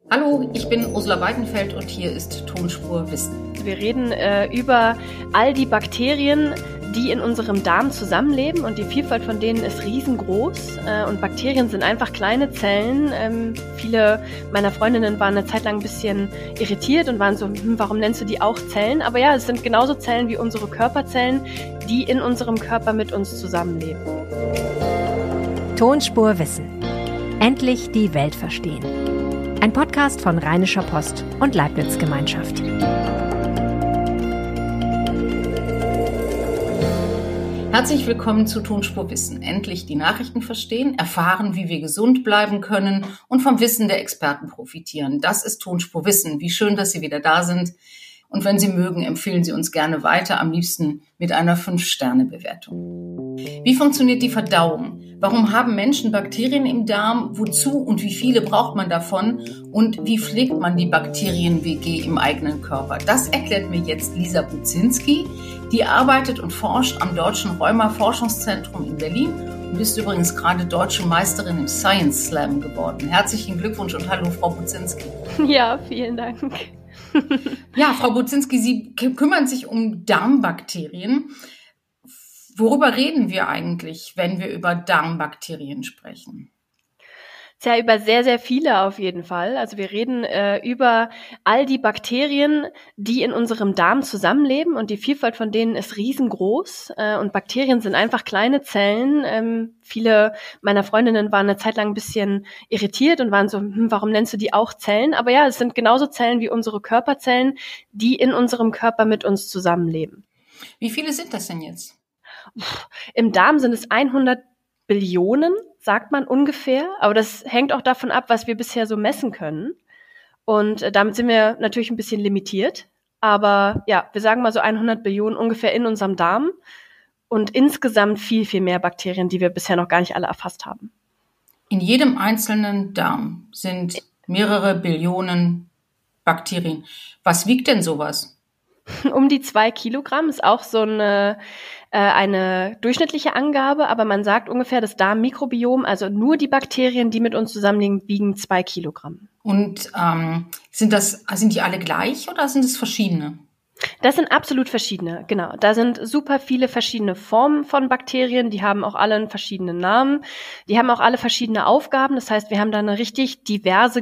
Hallo, ich bin Ursula Weidenfeld und hier ist Tonspur Wissen. Wir reden über all die Bakterien, die in unserem Darm zusammenleben, und die Vielfalt von denen ist riesengroß. Und Bakterien sind einfach kleine Zellen. Viele meiner Freundinnen waren eine Zeit lang ein bisschen irritiert und waren so, warum nennst du die auch Zellen? Aber ja, es sind genauso Zellen wie unsere Körperzellen, die in unserem Körper mit uns zusammenleben. Tonspur Wissen. Endlich die Welt verstehen. Ein Podcast von Rheinischer Post und Leibniz Gemeinschaft. Herzlich willkommen zu Tonspur Wissen. Endlich die Nachrichten verstehen, erfahren, wie wir gesund bleiben können und vom Wissen der Experten profitieren. Das ist Tonspur Wissen. Wie schön, dass Sie wieder da sind. Und wenn Sie mögen, empfehlen Sie uns gerne weiter, am liebsten mit einer 5-Sterne-Bewertung. Wie funktioniert die Verdauung? Warum haben Menschen Bakterien im Darm? Wozu und wie viele braucht man davon? Und wie pflegt man die Bakterien-WG im eigenen Körper? Das erklärt mir jetzt Lisa Budzinski. Die arbeitet und forscht am Deutschen Rheuma-Forschungszentrum in Berlin und ist übrigens gerade deutsche Meisterin im Science Slam geworden. Herzlichen Glückwunsch und hallo, Frau Budzinski. Ja, vielen Dank. Ja, Frau Budzinski, Sie kümmern sich um Darmbakterien. Worüber reden wir eigentlich, wenn wir über Darmbakterien sprechen? Tja, über sehr, sehr viele auf jeden Fall. Also wir reden über all die Bakterien, die in unserem Darm zusammenleben, und die Vielfalt von denen ist riesengroß. Und Bakterien sind einfach kleine Zellen. Viele meiner Freundinnen waren eine Zeit lang ein bisschen irritiert und waren so, warum nennst du die auch Zellen? Aber ja, es sind genauso Zellen wie unsere Körperzellen, die in unserem Körper mit uns zusammenleben. Wie viele sind das denn jetzt? Im Darm sind es 100 Billionen, sagt man ungefähr. Aber das hängt auch davon ab, was wir bisher so messen können. Und damit sind wir natürlich ein bisschen limitiert. Aber ja, wir sagen mal so 100 Billionen ungefähr in unserem Darm. Und insgesamt viel, viel mehr Bakterien, die wir bisher noch gar nicht alle erfasst haben. In jedem einzelnen Darm sind mehrere Billionen Bakterien. Was wiegt denn sowas? Um die 2 Kilogramm ist auch so eine durchschnittliche Angabe, aber man sagt ungefähr, das Darmmikrobiom, also nur die Bakterien, die mit uns zusammenliegen, wiegen 2 Kilogramm. Und sind die alle gleich oder sind es verschiedene? Das sind absolut verschiedene, genau. Da sind super viele verschiedene Formen von Bakterien, die haben auch alle einen verschiedenen Namen, die haben auch alle verschiedene Aufgaben. Das heißt, wir haben da eine richtig diverse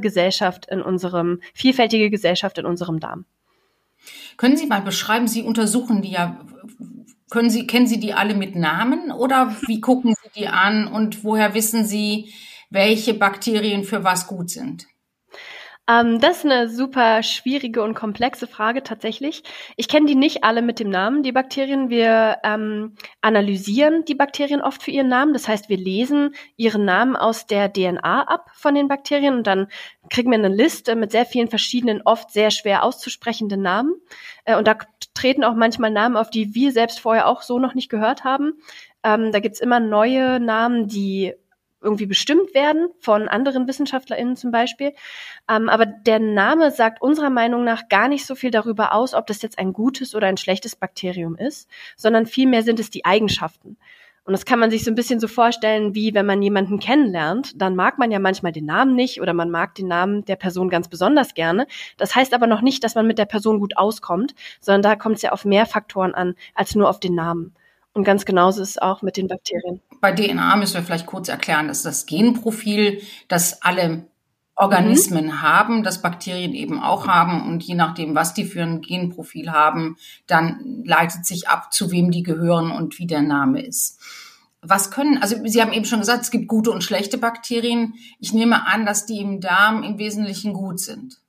vielfältige Gesellschaft in unserem Darm. Können Sie mal beschreiben, Sie untersuchen die ja, kennen Sie die alle mit Namen oder wie gucken Sie die an und woher wissen Sie, welche Bakterien für was gut sind? Das ist eine super schwierige und komplexe Frage tatsächlich. Ich kenne die nicht alle mit dem Namen, die Bakterien. Wir analysieren die Bakterien oft für ihren Namen. Das heißt, wir lesen ihren Namen aus der DNA ab von den Bakterien und dann kriegen wir eine Liste mit sehr vielen verschiedenen, oft sehr schwer auszusprechenden Namen. Und da treten auch manchmal Namen auf, die wir selbst vorher auch so noch nicht gehört haben. Da gibt's immer neue Namen, die irgendwie bestimmt werden von anderen WissenschaftlerInnen zum Beispiel. Aber der Name sagt unserer Meinung nach gar nicht so viel darüber aus, ob das jetzt ein gutes oder ein schlechtes Bakterium ist, sondern vielmehr sind es die Eigenschaften. Und das kann man sich so ein bisschen so vorstellen, wie wenn man jemanden kennenlernt, dann mag man ja manchmal den Namen nicht oder man mag den Namen der Person ganz besonders gerne. Das heißt aber noch nicht, dass man mit der Person gut auskommt, sondern da kommt es ja auf mehr Faktoren an, als nur auf den Namen. Und ganz genauso ist es auch mit den Bakterien. Bei DNA müssen wir vielleicht kurz erklären, dass das Genprofil, das alle Organismen haben, das Bakterien eben auch haben. Und je nachdem, was die für ein Genprofil haben, dann leitet sich ab, zu wem die gehören und wie der Name ist. Sie haben eben schon gesagt, es gibt gute und schlechte Bakterien. Ich nehme an, dass die im Darm im Wesentlichen gut sind.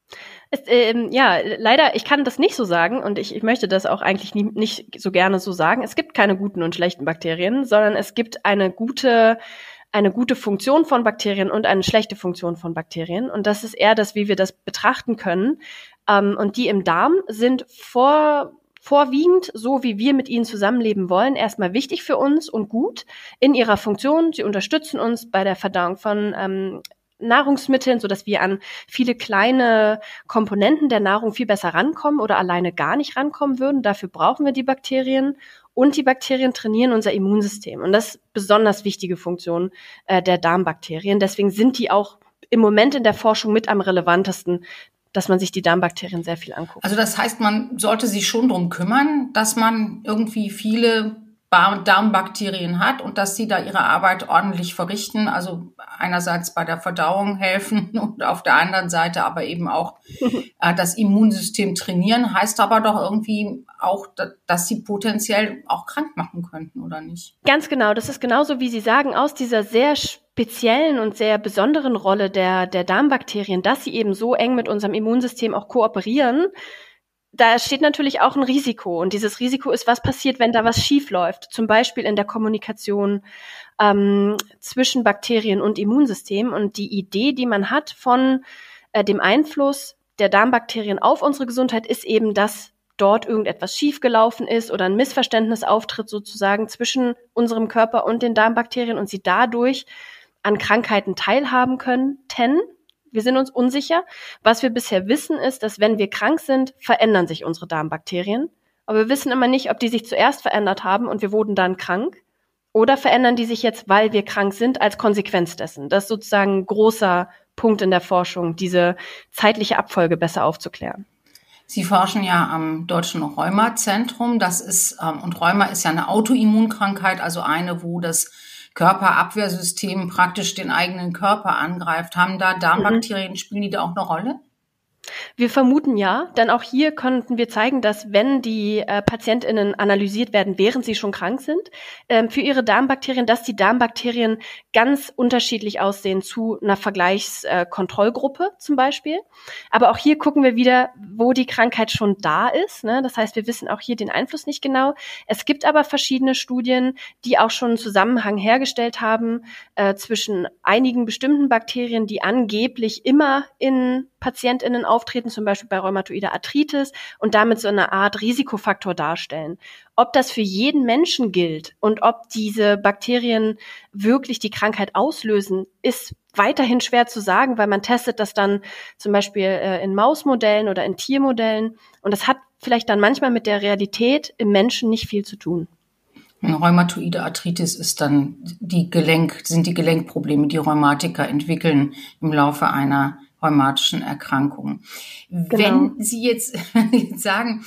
Leider, ich kann das nicht so sagen und ich möchte das auch eigentlich nicht so gerne so sagen. Es gibt keine guten und schlechten Bakterien, sondern es gibt eine gute Funktion von Bakterien und eine schlechte Funktion von Bakterien. Und das ist eher das, wie wir das betrachten können. Und die im Darm sind vorwiegend, so wie wir mit ihnen zusammenleben wollen, erstmal wichtig für uns und gut in ihrer Funktion. Sie unterstützen uns bei der Verdauung von Nahrungsmitteln, so dass wir an viele kleine Komponenten der Nahrung viel besser rankommen oder alleine gar nicht rankommen würden. Dafür brauchen wir die Bakterien. Und die Bakterien trainieren unser Immunsystem. Und das ist besonders wichtige Funktion der Darmbakterien. Deswegen sind die auch im Moment in der Forschung mit am relevantesten, dass man sich die Darmbakterien sehr viel anguckt. Also das heißt, man sollte sich schon drum kümmern, dass man irgendwie viele Darmbakterien hat und dass sie da ihre Arbeit ordentlich verrichten. Also einerseits bei der Verdauung helfen und auf der anderen Seite aber eben auch das Immunsystem trainieren. Heißt aber doch irgendwie auch, dass sie potenziell auch krank machen könnten, oder nicht? Ganz genau. Das ist genauso, wie Sie sagen, aus dieser sehr speziellen und sehr besonderen Rolle der Darmbakterien, dass sie eben so eng mit unserem Immunsystem auch kooperieren. Da steht natürlich auch ein Risiko. Und dieses Risiko ist, was passiert, wenn da was schief läuft. Zum Beispiel in der Kommunikation zwischen Bakterien und Immunsystem. Und die Idee, die man hat von dem Einfluss der Darmbakterien auf unsere Gesundheit, ist eben, dass dort irgendetwas schiefgelaufen ist oder ein Missverständnis auftritt sozusagen zwischen unserem Körper und den Darmbakterien und sie dadurch an Krankheiten teilhaben könnten. Wir sind uns unsicher. Was wir bisher wissen, ist, dass wenn wir krank sind, verändern sich unsere Darmbakterien. Aber wir wissen immer nicht, ob die sich zuerst verändert haben und wir wurden dann krank oder verändern die sich jetzt, weil wir krank sind, als Konsequenz dessen. Das ist sozusagen ein großer Punkt in der Forschung, diese zeitliche Abfolge besser aufzuklären. Sie forschen ja am Deutschen Rheumazentrum. Das ist, und Rheuma ist ja eine Autoimmunkrankheit, also eine, wo das Körperabwehrsystem praktisch den eigenen Körper angreift. Haben da Darmbakterien, spielen die da auch eine Rolle? Wir vermuten ja, denn auch hier konnten wir zeigen, dass wenn die PatientInnen analysiert werden, während sie schon krank sind, für ihre Darmbakterien, dass die Darmbakterien ganz unterschiedlich aussehen zu einer Vergleichskontrollgruppe zum Beispiel. Aber auch hier gucken wir wieder, wo die Krankheit schon da ist. Ne? Das heißt, wir wissen auch hier den Einfluss nicht genau. Es gibt aber verschiedene Studien, die auch schon einen Zusammenhang hergestellt haben zwischen einigen bestimmten Bakterien, die angeblich immer in PatientInnen auftreten, zum Beispiel bei rheumatoider Arthritis und damit so eine Art Risikofaktor darstellen. Ob das für jeden Menschen gilt und ob diese Bakterien wirklich die Krankheit auslösen, ist weiterhin schwer zu sagen, weil man testet das dann zum Beispiel in Mausmodellen oder in Tiermodellen und das hat vielleicht dann manchmal mit der Realität im Menschen nicht viel zu tun. Rheumatoide Arthritis ist dann sind die Gelenkprobleme, die Rheumatiker entwickeln im Laufe einer rheumatischen Erkrankung. Genau. Wenn Sie jetzt sagen,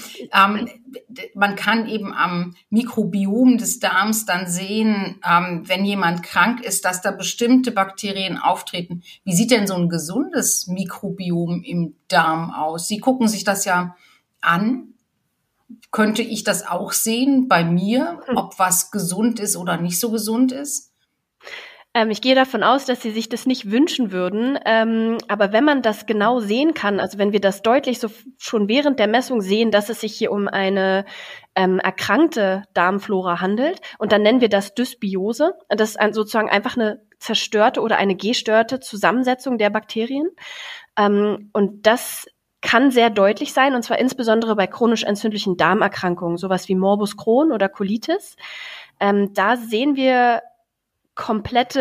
man kann eben am Mikrobiom des Darms dann sehen, wenn jemand krank ist, dass da bestimmte Bakterien auftreten. Wie sieht denn so ein gesundes Mikrobiom im Darm aus? Sie gucken sich das ja an. Könnte ich das auch sehen bei mir, ob was gesund ist oder nicht so gesund ist? Ich gehe davon aus, dass Sie sich das nicht wünschen würden. Aber wenn man das genau sehen kann, also wenn wir das deutlich so schon während der Messung sehen, dass es sich hier um eine erkrankte Darmflora handelt, und dann nennen wir das Dysbiose, das ist sozusagen einfach eine zerstörte oder eine gestörte Zusammensetzung der Bakterien. Und das kann sehr deutlich sein, und zwar insbesondere bei chronisch entzündlichen Darmerkrankungen, sowas wie Morbus Crohn oder Colitis. Da sehen wir komplett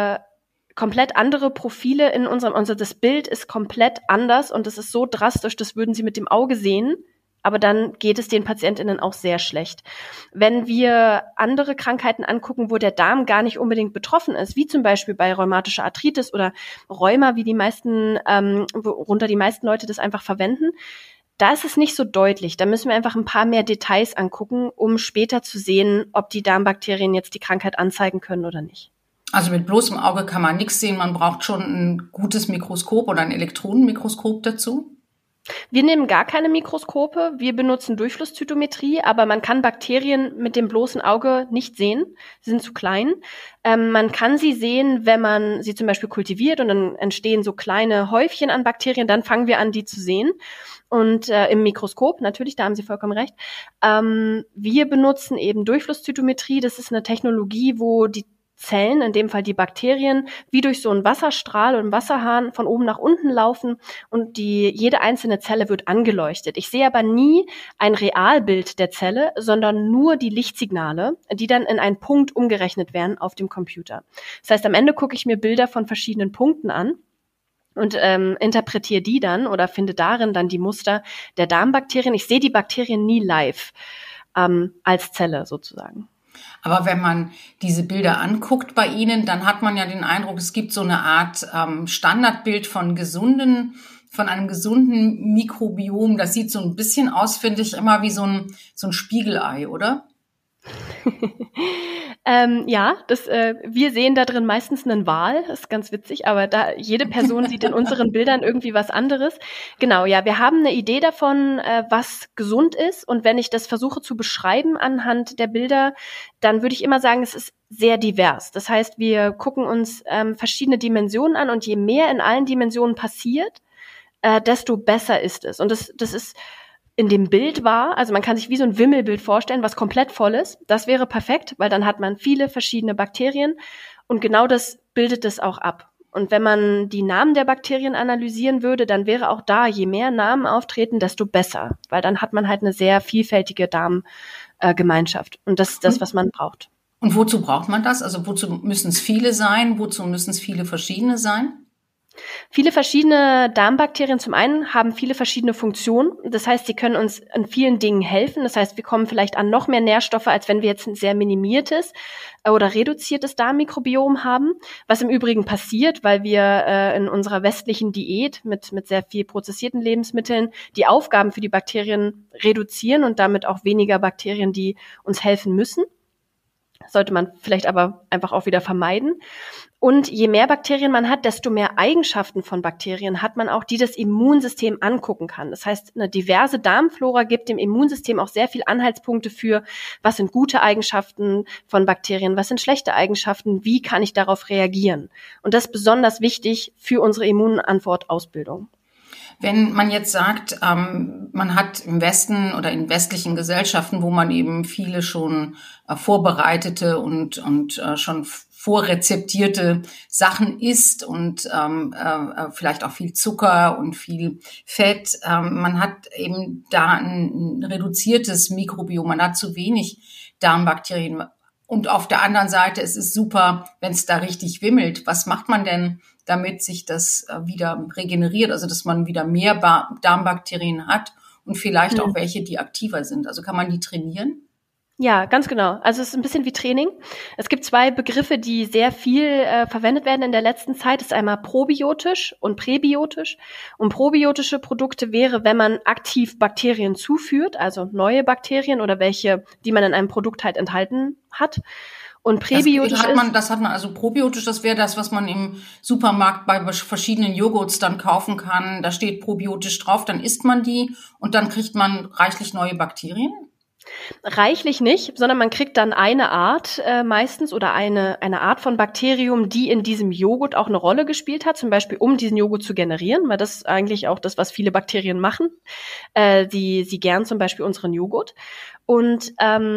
andere Profile in das Bild ist komplett anders und es ist so drastisch, das würden Sie mit dem Auge sehen, aber dann geht es den PatientInnen auch sehr schlecht. Wenn wir andere Krankheiten angucken, wo der Darm gar nicht unbedingt betroffen ist, wie zum Beispiel bei rheumatischer Arthritis oder Rheuma, wie worunter die meisten Leute das einfach verwenden, da ist es nicht so deutlich. Da müssen wir einfach ein paar mehr Details angucken, um später zu sehen, ob die Darmbakterien jetzt die Krankheit anzeigen können oder nicht. Also mit bloßem Auge kann man nichts sehen. Man braucht schon ein gutes Mikroskop oder ein Elektronenmikroskop dazu. Wir nehmen gar keine Mikroskope. Wir benutzen Durchflusszytometrie, aber man kann Bakterien mit dem bloßen Auge nicht sehen. Sie sind zu klein. Man kann sie sehen, wenn man sie zum Beispiel kultiviert und dann entstehen so kleine Häufchen an Bakterien. Dann fangen wir an, die zu sehen. Und im Mikroskop, natürlich, da haben Sie vollkommen recht. Wir benutzen eben Durchflusszytometrie. Das ist eine Technologie, wo die Zellen, in dem Fall die Bakterien, wie durch so einen Wasserstrahl und einen Wasserhahn von oben nach unten laufen und jede einzelne Zelle wird angeleuchtet. Ich sehe aber nie ein Realbild der Zelle, sondern nur die Lichtsignale, die dann in einen Punkt umgerechnet werden auf dem Computer. Das heißt, am Ende gucke ich mir Bilder von verschiedenen Punkten an und interpretiere die dann oder finde darin dann die Muster der Darmbakterien. Ich sehe die Bakterien nie live als Zelle sozusagen. Aber wenn man diese Bilder anguckt bei Ihnen, dann hat man ja den Eindruck, es gibt so eine Art Standardbild von einem gesunden Mikrobiom. Das sieht so ein bisschen aus, finde ich, immer wie so ein Spiegelei, oder? Ja, wir sehen da drin meistens einen Wal, das ist ganz witzig, aber jede Person sieht in unseren Bildern irgendwie was anderes. Genau, ja, wir haben eine Idee davon, was gesund ist, und wenn ich das versuche zu beschreiben anhand der Bilder, dann würde ich immer sagen, es ist sehr divers. Das heißt, wir gucken uns verschiedene Dimensionen an, und je mehr in allen Dimensionen passiert, desto besser ist es. Und das ist in dem Bild also man kann sich wie so ein Wimmelbild vorstellen, was komplett voll ist. Das wäre perfekt, weil dann hat man viele verschiedene Bakterien, und genau das bildet es auch ab. Und wenn man die Namen der Bakterien analysieren würde, dann wäre auch da, je mehr Namen auftreten, desto besser, weil dann hat man halt eine sehr vielfältige Darmgemeinschaft. Und das ist das, was man braucht. Und wozu braucht man das? Also wozu müssen es viele sein? Wozu müssen es viele verschiedene sein? Viele verschiedene Darmbakterien zum einen haben viele verschiedene Funktionen. Das heißt, sie können uns in vielen Dingen helfen. Das heißt, wir kommen vielleicht an noch mehr Nährstoffe, als wenn wir jetzt ein sehr minimiertes oder reduziertes Darmmikrobiom haben. Was im Übrigen passiert, weil wir in unserer westlichen Diät mit sehr viel prozessierten Lebensmitteln die Aufgaben für die Bakterien reduzieren und damit auch weniger Bakterien, die uns helfen müssen. Sollte man vielleicht aber einfach auch wieder vermeiden. Und je mehr Bakterien man hat, desto mehr Eigenschaften von Bakterien hat man auch, die das Immunsystem angucken kann. Das heißt, eine diverse Darmflora gibt dem Immunsystem auch sehr viel Anhaltspunkte für, was sind gute Eigenschaften von Bakterien, was sind schlechte Eigenschaften, wie kann ich darauf reagieren. Und das ist besonders wichtig für unsere Immunantwortausbildung. Wenn man jetzt sagt, man hat im Westen oder in westlichen Gesellschaften, wo man eben viele schon vorbereitete und schon vorrezeptierte Sachen isst und vielleicht auch viel Zucker und viel Fett, man hat eben da ein reduziertes Mikrobiom, man hat zu wenig Darmbakterien. Und auf der anderen Seite, es ist super, wenn es da richtig wimmelt. Was macht man denn, damit sich das wieder regeneriert, also dass man wieder mehr Darmbakterien hat und vielleicht auch welche, die aktiver sind? Also kann man die trainieren? Ja, ganz genau. Also es ist ein bisschen wie Training. Es gibt zwei Begriffe, die sehr viel verwendet werden in der letzten Zeit. Das ist einmal probiotisch und präbiotisch. Und probiotische Produkte wäre, wenn man aktiv Bakterien zuführt, also neue Bakterien oder welche, die man in einem Produkt halt enthalten hat. Und präbiotisch das hat man also probiotisch, das wäre das, was man im Supermarkt bei verschiedenen Joghurts dann kaufen kann. Da steht probiotisch drauf, dann isst man die und dann kriegt man reichlich neue Bakterien? Reichlich nicht, sondern man kriegt dann eine Art meistens oder eine Art von Bakterium, die in diesem Joghurt auch eine Rolle gespielt hat, zum Beispiel um diesen Joghurt zu generieren, weil das ist eigentlich auch das, was viele Bakterien machen. Sie gären zum Beispiel unseren Joghurt und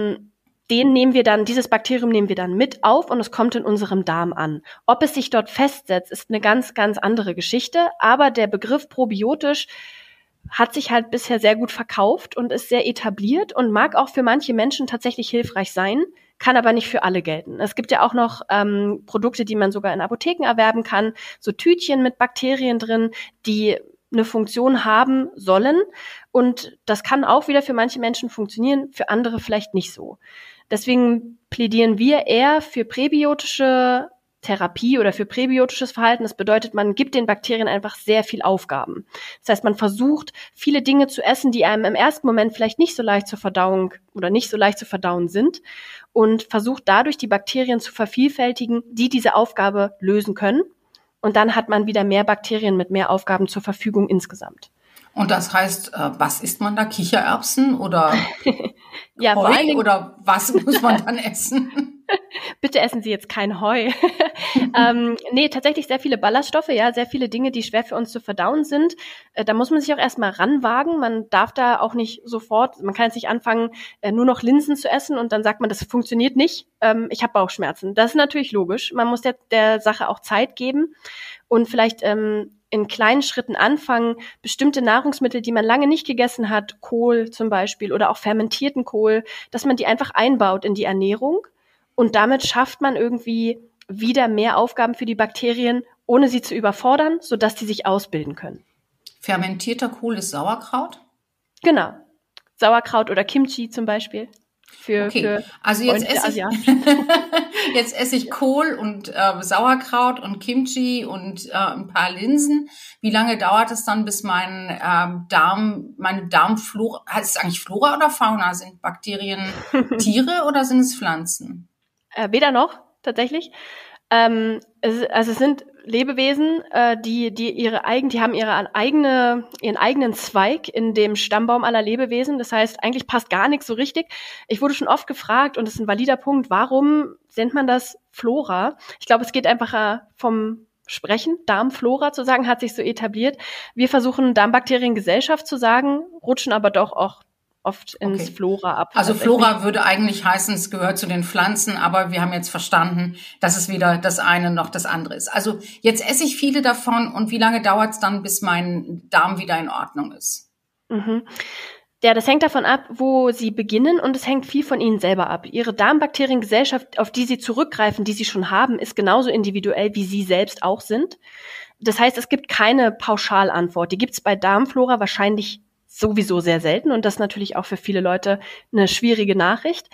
dieses Bakterium nehmen wir dann mit auf und es kommt in unserem Darm an. Ob es sich dort festsetzt, ist eine ganz, ganz andere Geschichte, aber der Begriff probiotisch hat sich halt bisher sehr gut verkauft und ist sehr etabliert und mag auch für manche Menschen tatsächlich hilfreich sein, kann aber nicht für alle gelten. Es gibt ja auch noch Produkte, die man sogar in Apotheken erwerben kann, so Tütchen mit Bakterien drin, die eine Funktion haben sollen, und das kann auch wieder für manche Menschen funktionieren, für andere vielleicht nicht so. Deswegen plädieren wir eher für präbiotische Therapie oder für präbiotisches Verhalten. Das bedeutet, man gibt den Bakterien einfach sehr viel Aufgaben. Das heißt, man versucht, viele Dinge zu essen, die einem im ersten Moment vielleicht nicht so leicht zur Verdauung oder nicht so leicht zu verdauen sind, und versucht dadurch die Bakterien zu vervielfältigen, die diese Aufgabe lösen können. Und dann hat man wieder mehr Bakterien mit mehr Aufgaben zur Verfügung insgesamt. Und das heißt, was isst man da? Kichererbsen oder ja, Heu vor allen Dingen, oder was muss man dann essen? Bitte essen Sie jetzt kein Heu. Nee, tatsächlich sehr viele Ballaststoffe, ja, sehr viele Dinge, die schwer für uns zu verdauen sind. Da muss man sich auch erstmal ranwagen. Man darf da auch nicht sofort, man kann jetzt nicht anfangen, nur noch Linsen zu essen und dann sagt man, das funktioniert nicht. Ich habe Bauchschmerzen. Das ist natürlich logisch. Man muss der Sache auch Zeit geben und vielleicht in kleinen Schritten anfangen, bestimmte Nahrungsmittel, die man lange nicht gegessen hat, Kohl zum Beispiel oder auch fermentierten Kohl, dass man die einfach einbaut in die Ernährung. Und damit schafft man irgendwie wieder mehr Aufgaben für die Bakterien, ohne sie zu überfordern, sodass die sich ausbilden können. Fermentierter Kohl ist Sauerkraut? Genau. Sauerkraut oder Kimchi zum Beispiel. Okay, also jetzt esse ich Kohl und Sauerkraut und Kimchi und ein paar Linsen. Wie lange dauert es dann, bis meine Darmflora, heißt es eigentlich Flora oder Fauna? Sind Bakterien Tiere oder sind es Pflanzen? Weder noch, tatsächlich. Es sind Lebewesen, die haben ihren eigenen Zweig in dem Stammbaum aller Lebewesen. Das heißt, eigentlich passt gar nichts so richtig. Ich wurde schon oft gefragt, und das ist ein valider Punkt, warum nennt man das Flora? Ich glaube, es geht einfach vom Sprechen, Darmflora zu sagen, hat sich so etabliert. Wir versuchen Darmbakteriengesellschaft zu sagen, rutschen aber doch auch oft ins Flora ab. Also Flora würde eigentlich heißen, es gehört zu den Pflanzen, aber wir haben jetzt verstanden, dass es weder das eine noch das andere ist. Also jetzt esse ich viele davon, und wie lange dauert es dann, bis mein Darm wieder in Ordnung ist? Mhm. Ja, das hängt davon ab, wo Sie beginnen, und es hängt viel von Ihnen selber ab. Ihre Darmbakteriengesellschaft, auf die Sie zurückgreifen, die Sie schon haben, ist genauso individuell, wie Sie selbst auch sind. Das heißt, es gibt keine Pauschalantwort. Die gibt es bei Darmflora wahrscheinlich sowieso sehr selten, und das ist natürlich auch für viele Leute eine schwierige Nachricht.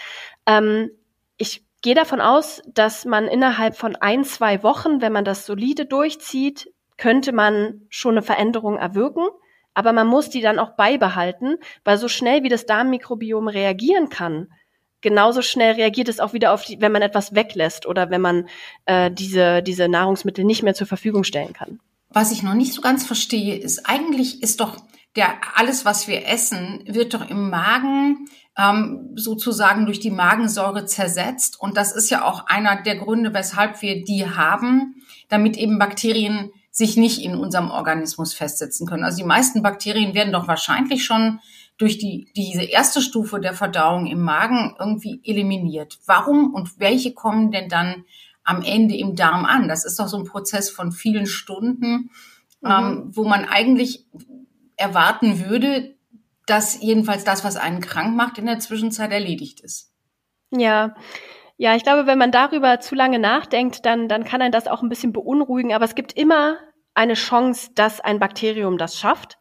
Ich gehe davon aus, dass man innerhalb von 1-2 Wochen, wenn man das solide durchzieht, könnte man schon eine Veränderung erwirken, aber man muss die dann auch beibehalten, weil so schnell wie das Darmmikrobiom reagieren kann, genauso schnell reagiert es auch wieder wenn man etwas weglässt oder wenn man diese Nahrungsmittel nicht mehr zur Verfügung stellen kann. Was ich noch nicht so ganz verstehe, ist, eigentlich ist doch alles, was wir essen, wird doch im Magen sozusagen durch die Magensäure zersetzt. Und das ist ja auch einer der Gründe, weshalb wir die haben, damit eben Bakterien sich nicht in unserem Organismus festsetzen können. Also die meisten Bakterien werden doch wahrscheinlich schon durch diese erste Stufe der Verdauung im Magen irgendwie eliminiert. Warum und welche kommen denn dann am Ende im Darm an? Das ist doch so ein Prozess von vielen Stunden, wo man eigentlich erwarten würde, dass jedenfalls das, was einen krank macht, in der Zwischenzeit erledigt ist. Ja, ich glaube, wenn man darüber zu lange nachdenkt, dann kann einen das auch ein bisschen beunruhigen. Aber es gibt immer eine Chance, dass ein Bakterium das schafft.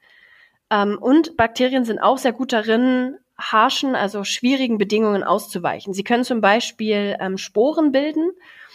Und Bakterien sind auch sehr gut darin, harschen, also schwierigen Bedingungen auszuweichen. Sie können zum Beispiel Sporen bilden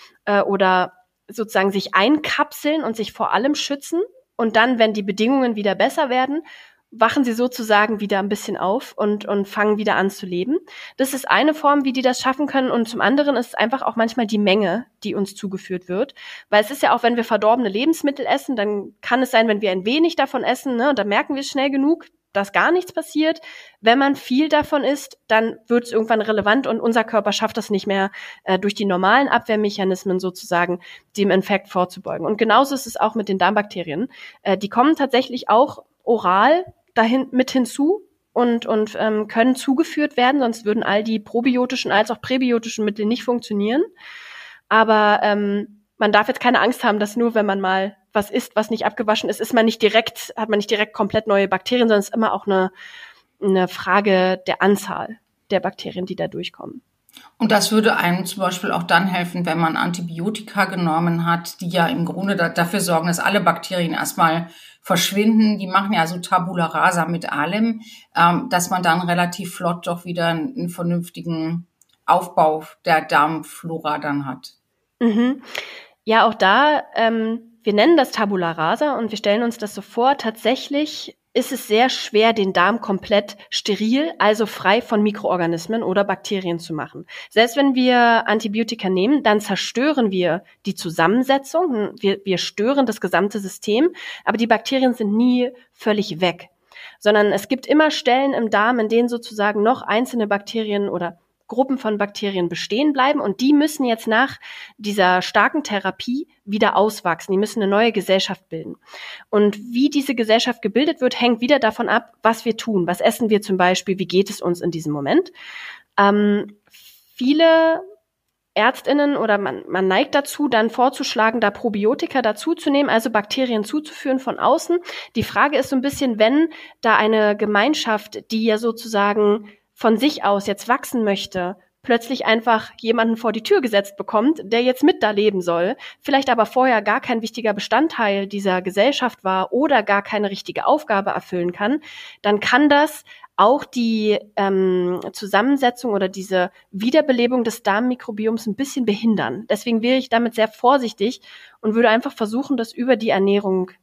oder sozusagen sich einkapseln und sich vor allem schützen. Und dann, wenn die Bedingungen wieder besser werden, wachen sie sozusagen wieder ein bisschen auf und fangen wieder an zu leben. Das ist eine Form, wie die das schaffen können. Und zum anderen ist es einfach auch manchmal die Menge, die uns zugeführt wird. Weil es ist ja auch, wenn wir verdorbene Lebensmittel essen, dann kann es sein, wenn wir ein wenig davon essen, ne, dann merken wir es schnell genug, dass gar nichts passiert. Wenn man viel davon isst, dann wird es irgendwann relevant, und unser Körper schafft das nicht mehr, durch die normalen Abwehrmechanismen sozusagen dem Infekt vorzubeugen. Und genauso ist es auch mit den Darmbakterien. Die kommen tatsächlich auch oral dahin mit hinzu und können zugeführt werden, sonst würden all die probiotischen als auch präbiotischen Mittel nicht funktionieren. Aber man darf jetzt keine Angst haben, dass nur wenn man mal was isst, was nicht abgewaschen ist, hat man nicht direkt komplett neue Bakterien, sondern es ist immer auch eine Frage der Anzahl der Bakterien, die da durchkommen. Und das würde einem zum Beispiel auch dann helfen, wenn man Antibiotika genommen hat, die ja im Grunde dafür sorgen, dass alle Bakterien erstmal verschwinden. Die machen ja so Tabula rasa mit allem, dass man dann relativ flott doch wieder einen vernünftigen Aufbau der Darmflora dann hat. Mhm. Ja, auch da, wir nennen das Tabula rasa und wir stellen uns das so vor, tatsächlich ist es sehr schwer, den Darm komplett steril, also frei von Mikroorganismen oder Bakterien zu machen. Selbst wenn wir Antibiotika nehmen, dann zerstören wir die Zusammensetzung, wir stören das gesamte System, aber die Bakterien sind nie völlig weg, sondern es gibt immer Stellen im Darm, in denen sozusagen noch einzelne Bakterien oder Gruppen von Bakterien bestehen bleiben, und die müssen jetzt nach dieser starken Therapie wieder auswachsen. Die müssen eine neue Gesellschaft bilden. Und wie diese Gesellschaft gebildet wird, hängt wieder davon ab, was wir tun. Was essen wir zum Beispiel? Wie geht es uns in diesem Moment? Viele ÄrztInnen oder man neigt dazu, dann vorzuschlagen, da Probiotika dazuzunehmen, also Bakterien zuzuführen von außen. Die Frage ist so ein bisschen, wenn da eine Gemeinschaft, die ja sozusagen von sich aus jetzt wachsen möchte, plötzlich einfach jemanden vor die Tür gesetzt bekommt, der jetzt mit da leben soll, vielleicht aber vorher gar kein wichtiger Bestandteil dieser Gesellschaft war oder gar keine richtige Aufgabe erfüllen kann, dann kann das auch die Zusammensetzung oder diese Wiederbelebung des Darmmikrobioms ein bisschen behindern. Deswegen wäre ich damit sehr vorsichtig und würde einfach versuchen, das über die Ernährung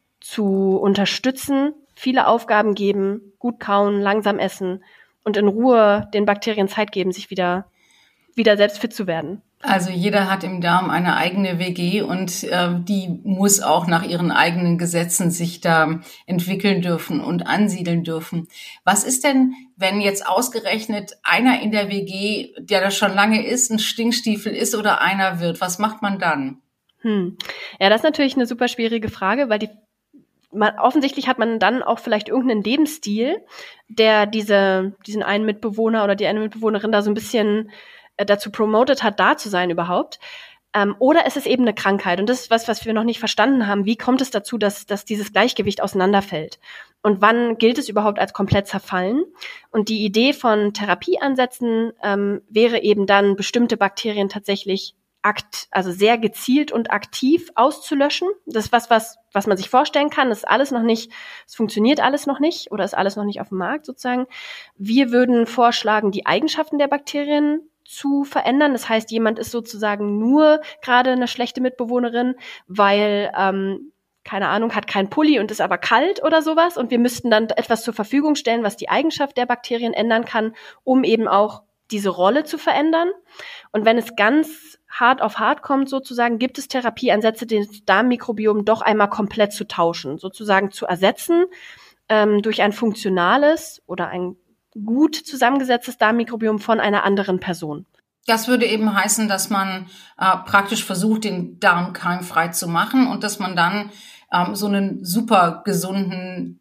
zu unterstützen, viele Aufgaben geben, gut kauen, langsam essen und in Ruhe den Bakterien Zeit geben, sich wieder selbst fit zu werden. Also jeder hat im Darm eine eigene WG und die muss auch nach ihren eigenen Gesetzen sich da entwickeln dürfen und ansiedeln dürfen. Was ist denn, wenn jetzt ausgerechnet einer in der WG, der da schon lange ist, ein Stinkstiefel ist oder einer wird? Was macht man dann? Ja, das ist natürlich eine super schwierige Frage, weil offensichtlich hat man dann auch vielleicht irgendeinen Lebensstil, der diesen einen Mitbewohner oder die eine Mitbewohnerin da so ein bisschen dazu promotet hat, da zu sein überhaupt. Oder es ist eben eine Krankheit. Und das ist was wir noch nicht verstanden haben. Wie kommt es dazu, dass dieses Gleichgewicht auseinanderfällt? Und wann gilt es überhaupt als komplett zerfallen? Und die Idee von Therapieansätzen wäre eben dann, bestimmte Bakterien tatsächlich also sehr gezielt und aktiv auszulöschen. Das ist was man sich vorstellen kann. Es funktioniert alles noch nicht oder ist alles noch nicht auf dem Markt sozusagen. Wir würden vorschlagen, die Eigenschaften der Bakterien zu verändern. Das heißt, jemand ist sozusagen nur gerade eine schlechte Mitbewohnerin, weil, keine Ahnung, hat keinen Pulli und ist aber kalt oder sowas. Und wir müssten dann etwas zur Verfügung stellen, was die Eigenschaft der Bakterien ändern kann, um eben auch diese Rolle zu verändern. Und wenn es ganz hart auf hart kommt sozusagen, gibt es Therapieansätze, das Darmmikrobiom doch einmal komplett zu tauschen, sozusagen zu ersetzen durch ein funktionales oder ein gut zusammengesetztes Darmmikrobiom von einer anderen Person. Das würde eben heißen, dass man praktisch versucht, den Darm keimfrei zu machen und dass man dann so einen super gesunden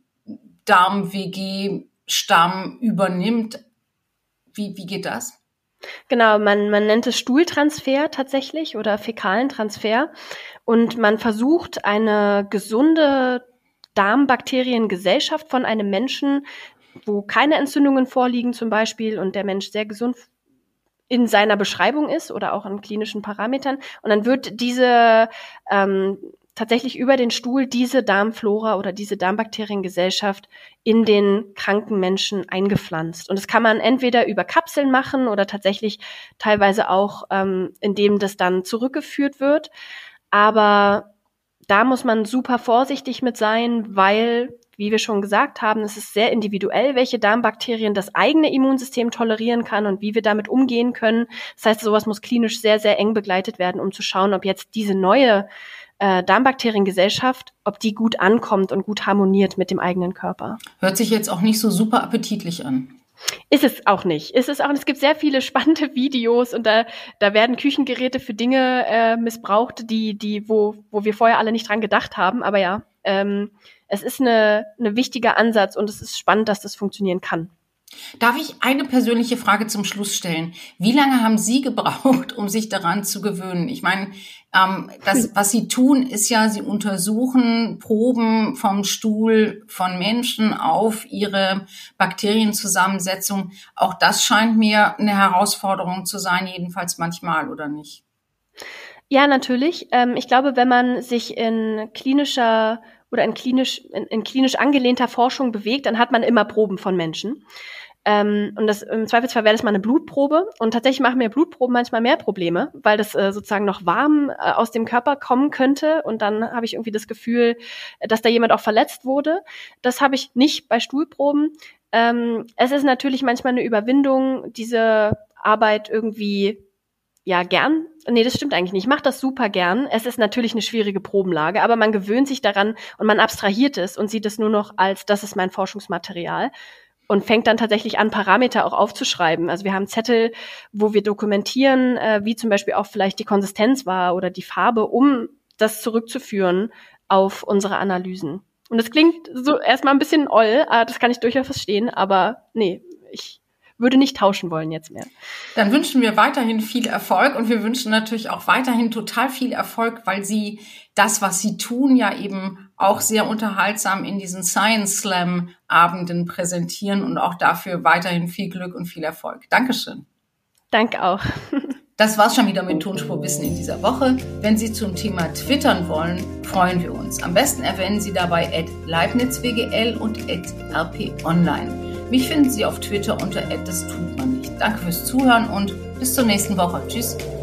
Darm-WG-Stamm übernimmt. Wie geht das? Genau, man nennt es Stuhltransfer tatsächlich oder fäkalen Transfer und man versucht, eine gesunde Darmbakteriengesellschaft von einem Menschen, wo keine Entzündungen vorliegen zum Beispiel und der Mensch sehr gesund in seiner Beschreibung ist oder auch an klinischen Parametern. Und dann wird diese tatsächlich über den Stuhl diese Darmflora oder diese Darmbakteriengesellschaft in den kranken Menschen eingepflanzt. Und das kann man entweder über Kapseln machen oder tatsächlich teilweise auch, indem das dann zurückgeführt wird. Aber da muss man super vorsichtig mit sein, weil, wie wir schon gesagt haben, es ist sehr individuell, welche Darmbakterien das eigene Immunsystem tolerieren kann und wie wir damit umgehen können. Das heißt, sowas muss klinisch sehr, sehr eng begleitet werden, um zu schauen, ob jetzt diese neue Darmbakteriengesellschaft, ob die gut ankommt und gut harmoniert mit dem eigenen Körper. Hört sich jetzt auch nicht so super appetitlich an. Ist es auch nicht. Es gibt sehr viele spannende Videos und da werden Küchengeräte für Dinge missbraucht, wo wir vorher alle nicht dran gedacht haben. Aber ja, es ist eine wichtiger Ansatz und es ist spannend, dass das funktionieren kann. Darf ich eine persönliche Frage zum Schluss stellen? Wie lange haben Sie gebraucht, um sich daran zu gewöhnen? Ich meine, das, was Sie tun, ist ja, Sie untersuchen Proben vom Stuhl von Menschen auf ihre Bakterienzusammensetzung. Auch das scheint mir eine Herausforderung zu sein, jedenfalls manchmal, oder nicht? Ja, natürlich. Ich glaube, wenn man sich in klinisch angelehnter Forschung bewegt, dann hat man immer Proben von Menschen. Und das im Zweifelsfall wäre das mal eine Blutprobe. Und tatsächlich machen mir Blutproben manchmal mehr Probleme, weil das sozusagen noch warm aus dem Körper kommen könnte. Und dann habe ich irgendwie das Gefühl, dass da jemand auch verletzt wurde. Das habe ich nicht bei Stuhlproben. Es ist natürlich manchmal eine Überwindung, diese Arbeit irgendwie gern. Nee, das stimmt eigentlich nicht. Ich mache das super gern. Es ist natürlich eine schwierige Probenlage, aber man gewöhnt sich daran und man abstrahiert es und sieht es nur noch als, das ist mein Forschungsmaterial. Und fängt dann tatsächlich an, Parameter auch aufzuschreiben. Also wir haben Zettel, wo wir dokumentieren, wie zum Beispiel auch vielleicht die Konsistenz war oder die Farbe, um das zurückzuführen auf unsere Analysen. Und das klingt so erstmal ein bisschen oll, das kann ich durchaus verstehen, aber nee, ich würde nicht tauschen wollen jetzt mehr. Dann wünschen wir weiterhin viel Erfolg und wir wünschen natürlich auch weiterhin total viel Erfolg, weil Sie das, was Sie tun, ja eben auch sehr unterhaltsam in diesen Science Slam Abenden präsentieren und auch dafür weiterhin viel Glück und viel Erfolg. Dankeschön. Danke auch. Das war's schon wieder mit Tonspurwissen in dieser Woche. Wenn Sie zum Thema twittern wollen, freuen wir uns. Am besten erwähnen Sie dabei @leibnizwgl und @rponline. Mich finden Sie auf Twitter unter @das tut man nicht. Danke fürs Zuhören und bis zur nächsten Woche. Tschüss.